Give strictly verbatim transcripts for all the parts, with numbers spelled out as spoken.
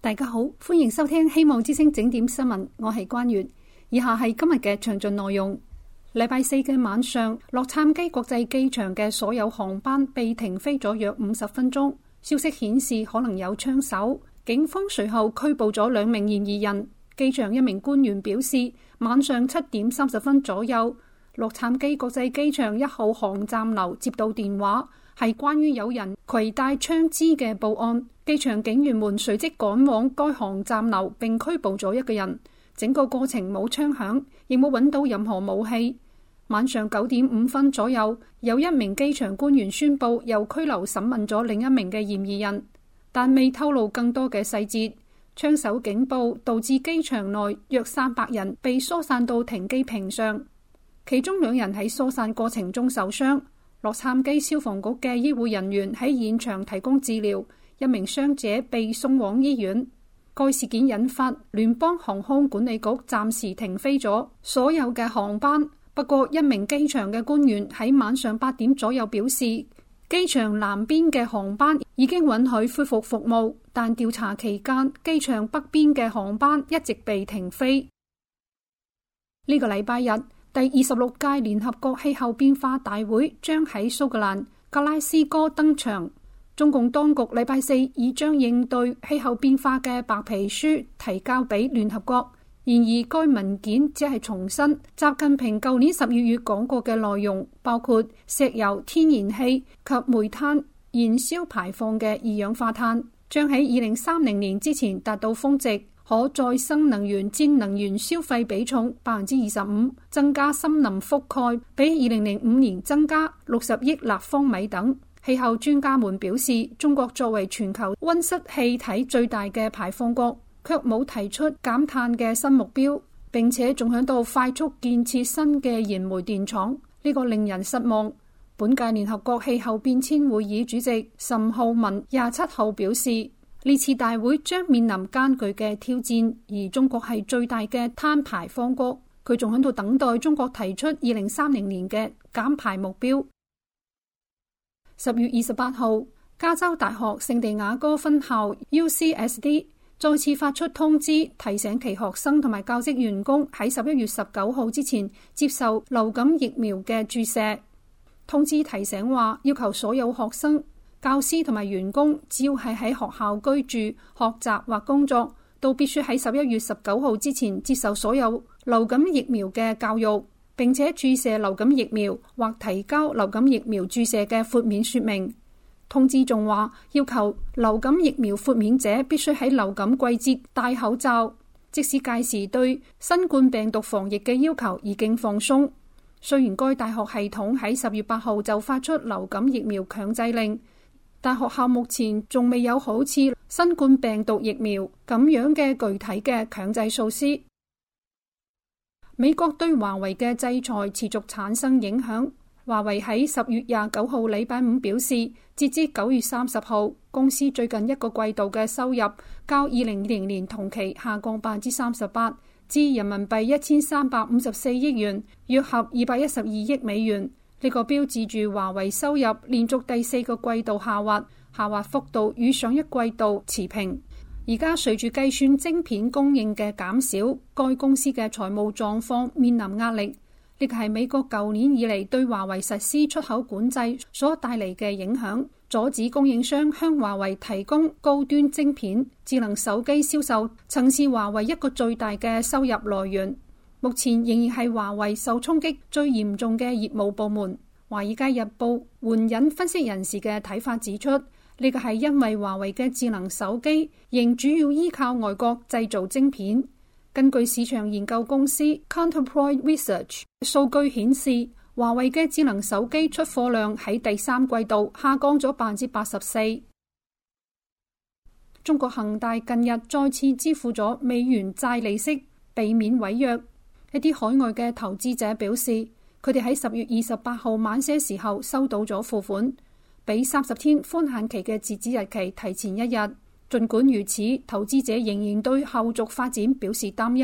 大家好，歡迎收聽希望之聲整點新聞，我係關月。以下係今日嘅詳盡內容。禮拜四嘅晚上，洛杉磯國際機場嘅所有航班被停飛咗約五十分鐘。消息顯示可能有槍手，警方隨後拘捕咗兩名嫌疑人。機場一名官員表示，晚上七點三十分左右，洛杉磯國際機場一號航站樓接到電話，係關於有人攜帶槍支嘅報案。機場警員們隨即趕往該航站樓，並拘捕咗一個人。整個過程冇槍響，亦冇揾到任何武器。晚上九點五分左右，有一名機場官員宣布又拘留審問咗另一名嘅嫌疑人，但未透露更多嘅細節。槍手警報導致機場內約三百人被疏散到停機坪上，其中兩人喺疏散過程中受傷。洛杉磯消防局嘅醫護人員喺現場提供治療，一名傷者被送往醫院。該事件引發聯邦航空管理局暫時停飛咗所有嘅航班。不過，一名機場嘅官員喺晚上八點左右表示，機場南邊嘅航班已經允許恢復服務，但調查期間，機場北邊嘅航班一直被停飛。呢個禮拜日，第二十六屆聯合國氣候變化大會將喺蘇格蘭格拉斯哥登場。中共當局禮拜四已將應對氣候變化嘅白皮書提交俾聯合國，然而該文件只係重申習近平舊年十二月講過嘅內容，包括石油、天然氣及煤炭燃燒排放嘅二氧化碳將喺二零三零年之前達到峰值，可再生能源佔能源消費比重百分之二十五，增加森林覆蓋比二零零五年增加六十億立方米等。氣候專家們表示，中國作為全球溫室氣體最大嘅排放國，卻冇提出減碳嘅新目標，並且仲響度快速建設新嘅燃煤電廠，呢個令人失望。本屆聯合國氣候變遷會議主席岑浩文廿七號表示，呢次大會將面臨艱巨嘅挑戰，而中國係最大嘅碳排放國，佢仲響度等待中國提出二零三零年嘅減排目標。十月二十八號，加州大學聖地亞哥分校 U C S D 再次發出通知，提醒其學生同埋教職員工喺十一月十九號之前接受流感疫苗嘅注射。通知提醒話，要求所有學生、教師同埋員工，只要係喺學校居住、學習或工作，都必須喺十一月十九號之前接受所有流感疫苗嘅教育，並且注射流感疫苗或提交流感疫苗注射嘅豁免說明。通知仲話，要求流感疫苗豁免者必須喺流感季節戴口罩，即使屆時對新冠病毒防疫嘅要求已經放鬆。雖然該大學系統喺十月八號就發出流感疫苗強制令，但學校目前仲未有好似新冠病毒疫苗咁樣嘅具體嘅強制措施。美國對華為嘅制裁持續產生影響。華為喺十月廿九號禮拜五表示，截至九月三十號，公司最近一個季度嘅收入較二零二零年同期下降百分之三十八，至人民幣一千三百五十四億元，約合二百一十二億美元。呢個標誌住華為收入連續第四個季度下滑，下滑幅度與上一季度持平。而家隨住計算晶片供應嘅減少，該公司嘅財務狀況面臨壓力。呢個係美國舊年以嚟對華為實施出口管制所帶嚟嘅影響，阻止供應商向華為提供高端晶片。智能手機銷售曾是華為一個最大嘅收入來源，目前仍然係華為受衝擊最嚴重嘅業務部門。華爾街日報援引分析人士嘅睇法指出，呢個係因為華為嘅智能手機仍主要依靠外國製造晶片。根據市場研究公司 Counterpoint Research 數據顯示，華為嘅智能手機出貨量喺第三季度下降咗百分之八十四。中國恒大近日再次支付咗美元債利息，避免違約。一啲海外嘅投資者表示，佢哋喺十月二十八號晚些時候收到咗付款，比三十天寬限期嘅截止日期提前一日。儘管如此，投資者仍然對後續發展表示擔憂，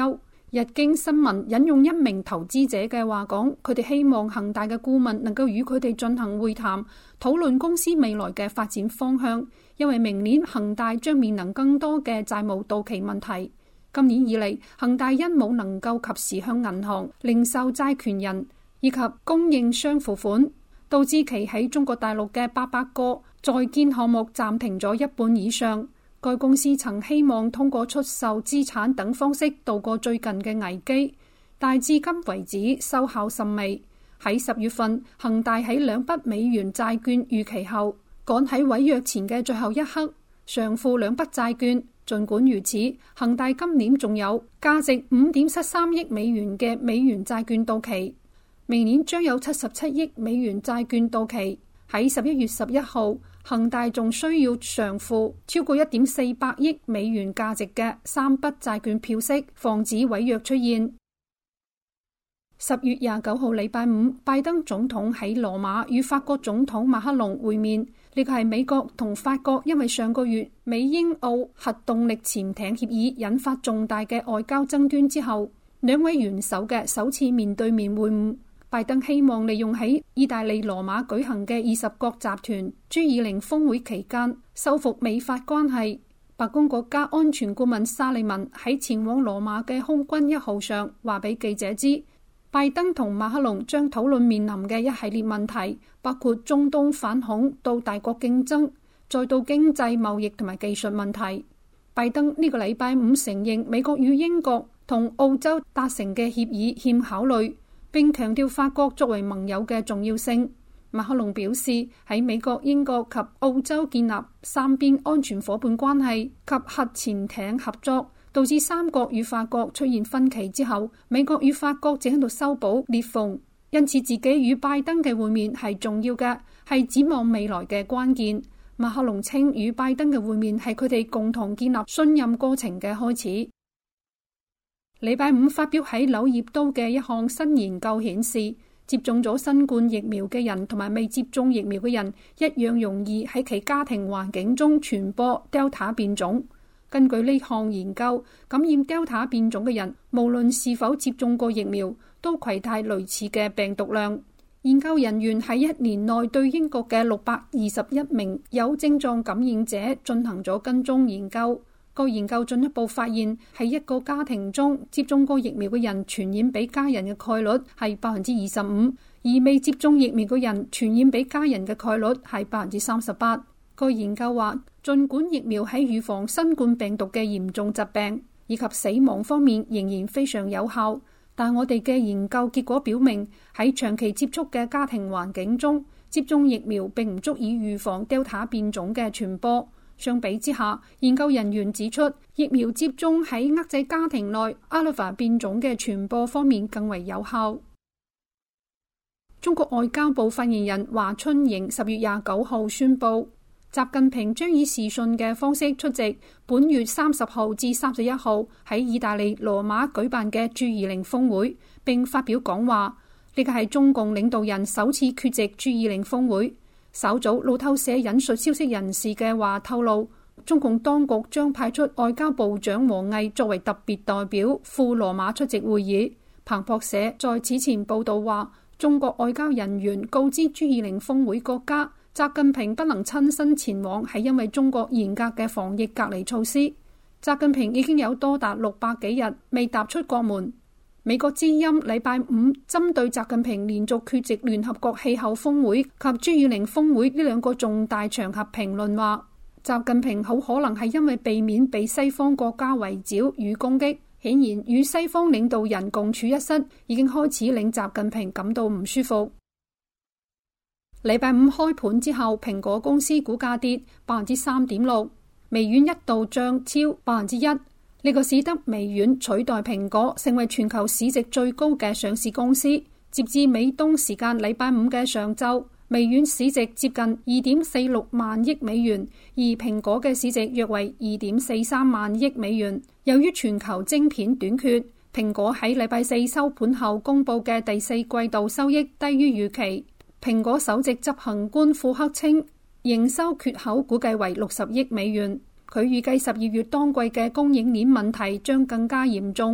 日經新聞引用一名投資者嘅話講，佢哋希望恒大嘅顧問能夠與佢哋進行會談，討論公司未來嘅發展方向，因為明年恒大將面臨更多嘅債務到期問題。今年以嚟，恒大因冇能夠及時向銀行、零售債權人以及供應商付款，導致其喺中國大陸嘅八百個在建項目暫停咗一半以上。該公司曾希望通過出售資產等方式度過最近嘅危機，但至今為止收效甚微。喺十月份，恒大喺兩筆美元債券逾期後，趕喺違約前嘅最後一刻償付兩筆債券。儘管如此，恒大今年仲有價值五點七三億美元嘅美元債券到期，明年將有七十七億美元債券到期。喺十一月十一號，恒大仲需要償付超過一點四百億美元價值嘅三筆債券票息，防止違約出現。十月廿九號禮拜五，拜登總統喺羅馬與法國總統馬克龍會面。呢個係美國同法國因為上個月美英澳核動力潛艇協議引發重大嘅外交爭端之後，兩位元首嘅首次面對面會晤。拜登希望利用喺意大利羅馬舉行嘅二十國集團 G 二十峰會期間修復美法關係。白宮國家安全顧問沙利文喺前往羅馬嘅空軍一號上話俾記者知，拜登同馬克龍將討論面臨嘅一系列問題，包括中東反恐到大國競爭，再到經濟貿易同埋技術問題。拜登呢個禮拜五承認美國與英國同澳洲達成嘅協議欠考慮，並強調法國作為盟友嘅重要性。馬克龍表示，喺美國、英國及澳洲建立三邊安全夥伴關係及核潛艇合作，導致三國與法國出現分歧之後，美國與法國正喺度修補裂縫，因此自己與拜登嘅會面係重要嘅，係展望未來嘅關鍵。馬克龍稱與拜登嘅會面係佢哋共同建立信任過程嘅開始。禮拜五發表喺柳葉刀嘅一項新研究顯示，接種咗新冠疫苗嘅人同埋未接種疫苗嘅人一樣容易喺其家庭環境中傳播 Delta 變種。根據呢項研究，感染 Delta 變種嘅人無論是否接種過疫苗，都攜帶類似嘅病毒量。研究人員喺一年內對英國嘅六百二十一名有症狀感染者進行咗跟蹤研究。個研究進一步發現，喺一個家庭中接種過疫苗嘅人傳染俾家人嘅概率係百分之二十五，而未接種疫苗嘅人傳染俾家人嘅概率係百分之三十八。個研究話，儘管疫苗喺預防新冠病毒嘅嚴重疾病以及死亡方面仍然非常有效，但我哋嘅研究結果表明，喺長期接觸嘅家庭環境中，接種疫苗並唔足以預防 Delta 變種嘅傳播。相比之下，研究人員指出，疫苗接種喺遏制家庭內 Alpha 變種嘅傳播方面更為有效。中國外交部發言人華春瑩十月廿九號宣布，習近平將以視訊嘅方式出席本月三十號至三十一號喺意大利羅馬舉辦嘅 G 二十峰會，並發表講話。呢個係中共領導人首次缺席 G 二十峰會。稍早路透社引述消息人士嘅話透露，中共當局將派出外交部長王毅作為特別代表赴羅馬出席會議。彭博社在此前報道話，中國外交人員告知 G 二十峰會國家，習近平不能親身前往係因為中國嚴格嘅防疫隔離措施。習近平已經有多達六百幾日未踏出國門。美國之音禮拜五針對習近平連續缺席聯合國氣候峰會及 G 二十峰會呢兩個重大場合評論話，習近平好可能係因為避免被西方國家圍剿與攻擊，顯然與西方領導人共處一室已經開始令習近平感到唔舒服。禮拜五開盤之後，蘋果公司股價跌百分之三點六，微軟一度漲超百分之一。呢個使得微軟取代蘋果成為全球市值最高嘅上市公司。截至美東時間禮拜五嘅上晝，微軟市值接近二點四六萬億美元，而蘋果嘅市值約為二點四三萬億美元。由於全球晶片短缺，蘋果喺禮拜四收盤後公佈嘅第四季度收益低於預期。蘋果首席執行官庫克稱，營收缺口估計為六十億美元。佢預計十二月當季嘅供應鏈問題將更加嚴重，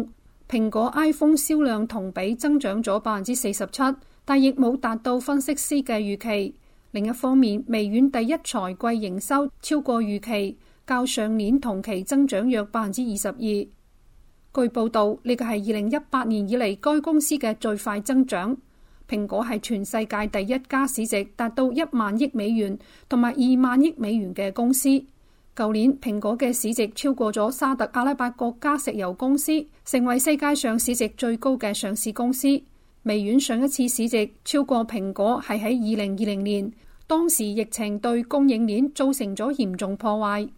蘋果 iPhone 銷量同比增長咗百分之四十七，但亦冇達到分析師嘅預期。另一方面，微軟第一財季營收超過預期，較上年同期增長約百分之二十二。據報道，呢個係二零一八年以嚟該公司嘅最快增長。蘋果係全世界第一家市值達到一萬億美元同埋二萬億美元嘅公司。舊年蘋果嘅市值超過咗沙特阿拉伯國家石油公司，成為世界上市值最高嘅上市公司。微軟上一次市值超過蘋果係喺二零二零年，當時疫情對供應鏈造成咗嚴重破壞。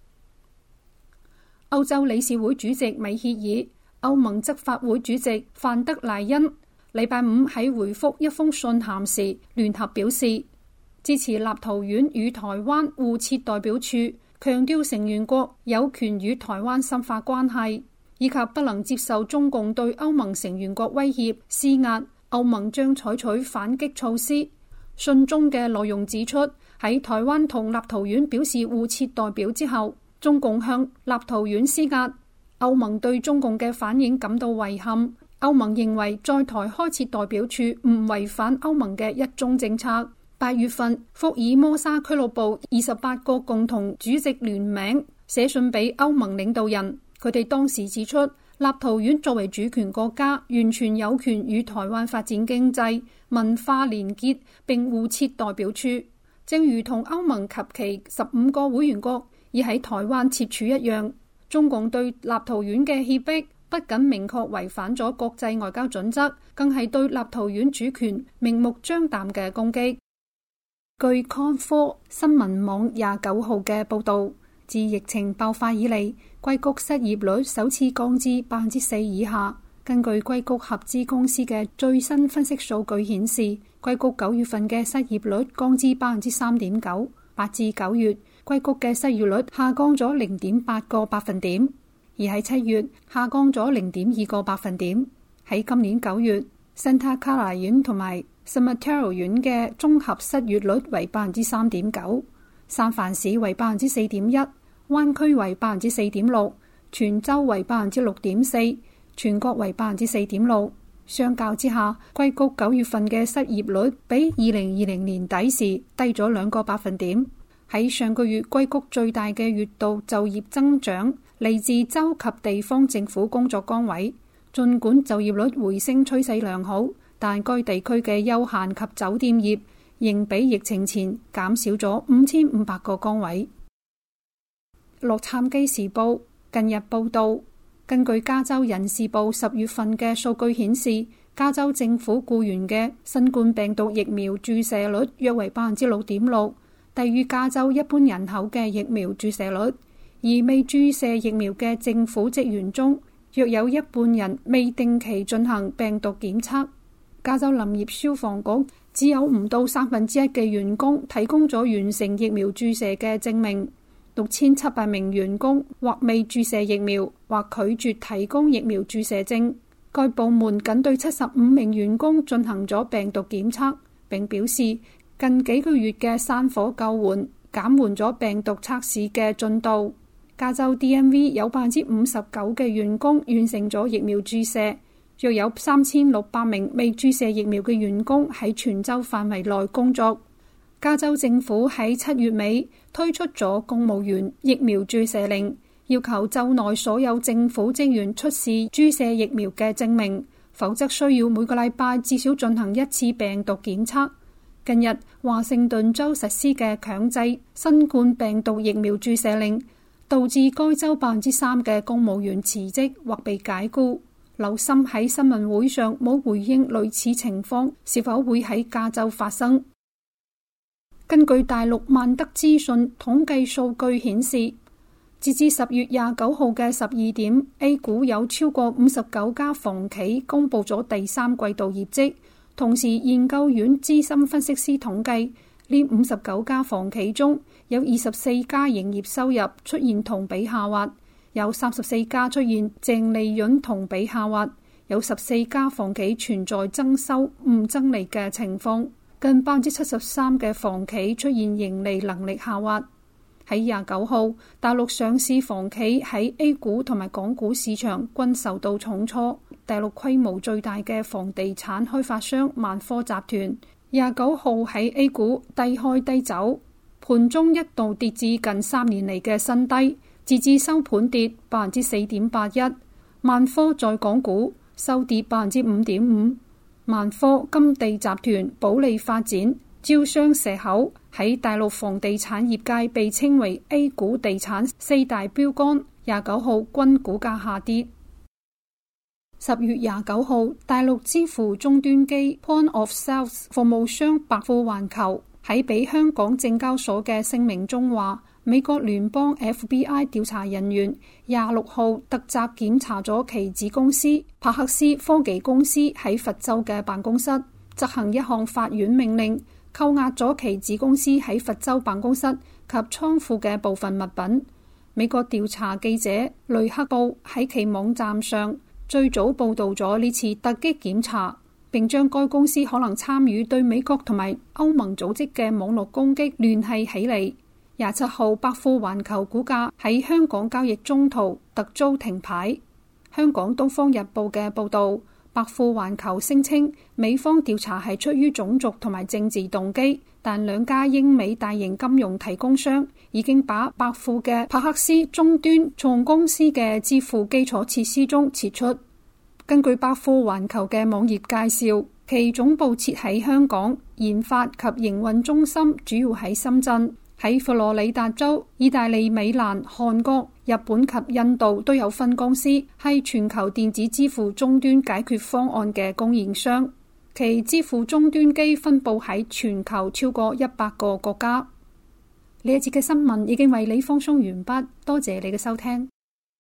歐洲理事會主席米歇爾、歐盟執法會主席范德萊恩禮拜五喺回覆一封信函時，聯合表示支持立陶宛與台灣互設代表處，強調成員國有權與台灣深化關係，以及不能接受中共對歐盟成員國威脅施壓，歐盟將採取反擊措施。信中嘅內容指出，喺台灣同立陶宛表示互設代表之後，中共向立陶宛施壓，歐盟對中共嘅反應感到遺憾。歐盟認為在台開設代表處唔違反歐盟嘅一中政策。八月份，福爾摩沙俱樂部二十八個共同主席聯名寫信俾歐盟領導人，佢哋當時指出，立陶宛作為主權國家，完全有權與台灣發展經濟、文化連結並互設代表處，正如同歐盟及其十五個會員國已喺台灣設處一樣。中共對立陶宛嘅脅迫不僅明確違反咗國際外交準則，更係對立陶宛主權明目張膽嘅攻擊。據康科新聞網廿九號嘅報導，自疫情爆發以嚟，硅谷失業率首次降至百分之四以下。根據硅谷合資公司嘅最新分析數據顯示，硅谷九月份嘅失業率降至百分之三點九，八至九月硅谷嘅失業率下降咗零點八個百分點。而喺七月下降咗零點二個百分點。喺今年九月，Santa Clara縣同埋 San Mateo 縣嘅綜合失業率為百分之三點九，三藩市為百分之四點一，灣區為百分之四點六，全州為百分之六點四，全國為百分之四點六。相較之下，硅谷九月份嘅失業率比二零二零年底時低咗兩個百分點。喺上個月，硅谷最大嘅月度就業增長嚟自州及地方政府工作崗位。儘管就業率回升趨勢良好，但該地區嘅休閒及酒店業仍比疫情前減少咗五千五百個崗位。洛杉磯時報近日報導，根據加州人事部十月份嘅數據顯示，加州政府僱員嘅新冠病毒疫苗注射率約為百分之六點六，低於加州一般人口嘅疫苗注射率。而未注射疫苗嘅政府職員中，約有一半人未定期進行病毒檢測。加州林業消防局只有唔到三分之一嘅員工提供咗完成疫苗注射嘅證明。六千七百名員工或未注射疫苗，或拒絕提供疫苗注射證。該部門僅對七十五名員工進行咗病毒檢測，並表示近幾個月嘅山火救援減緩咗病毒測試嘅進度。加州 D M V 有百分之五十九嘅員工完成咗疫苗注射，約有三千六百名未注射疫苗嘅員工喺全州範圍內工作。加州政府喺七月尾推出咗公務員疫苗注射令，要求州內所有政府職員出示注射疫苗嘅證明，否則需要每個禮拜至少進行一次病毒檢測。近日，華盛頓州實施嘅強制新冠病毒疫苗注射令，導致該州百分之三嘅公務員辭職或被解僱。劉森喺新聞會上冇回應類似情況是否會喺加州發生。根據大陸萬德資訊統計數據顯示，截至十月廿九號嘅十二點 ，A 股有超過五十九家房企公布咗第三季度業績。同時，研究院資深分析師統計，呢五十九家房企中有二十四家營業收入出現同比下滑，有三十四家出現淨利潤同比下滑，有十四家房企存在增收唔增利嘅情況。近百分之七十三嘅房企出現盈利能力下滑。 喺廿九號，大陸上市房企喺 A 股同埋港股市場均受到重挫。大陸規模最大嘅房地產開發商萬科集團廿九號喺 A 股低開低走，盤中一度跌至近三年嚟嘅新低，截至收盤跌百分之四點八一。萬科在港股收跌百分之五點五。萬科金地集團、保利發展、招商蛇口喺大陸房地產業界被稱為 A 股地產四大標杆，廿九號均股價下跌。十月廿九號，大陸支付終端機 Point of Sales 服務商百富環球喺俾香港證交所嘅聲明中話，美國聯邦 F B I 調查人員廿六號突襲檢查咗其子公司帕克斯科技公司喺佛州嘅辦公室，執行一項法院命令，扣押咗其子公司喺佛州辦公室及倉庫嘅部分物品。美國調查記者雷克布喺其網站上最早報道咗呢次突擊檢查，並將該公司可能參與對美國同埋歐盟組織嘅網絡攻擊聯繫起嚟。廿七號，百富環球股價喺香港交易中途突遭停牌。香港東方日報嘅報道，百富環球聲稱美方調查係出於種族同埋政治動機，但兩家英美大型金融提供商已經把百富嘅帕克斯終端從公司嘅支付基礎設施中撤出。根據百富環球嘅網頁介紹，其總部設喺香港，研發及營運中心主要喺深圳。喺佛羅里達州、意大利、美蘭、韓國、日本及印度都有分公司，係全球電子支付終端解決方案嘅供應商。其支付終端機分佈喺全球超過一百個國家。呢一節嘅新聞已經為你放送完畢，多謝你嘅收聽。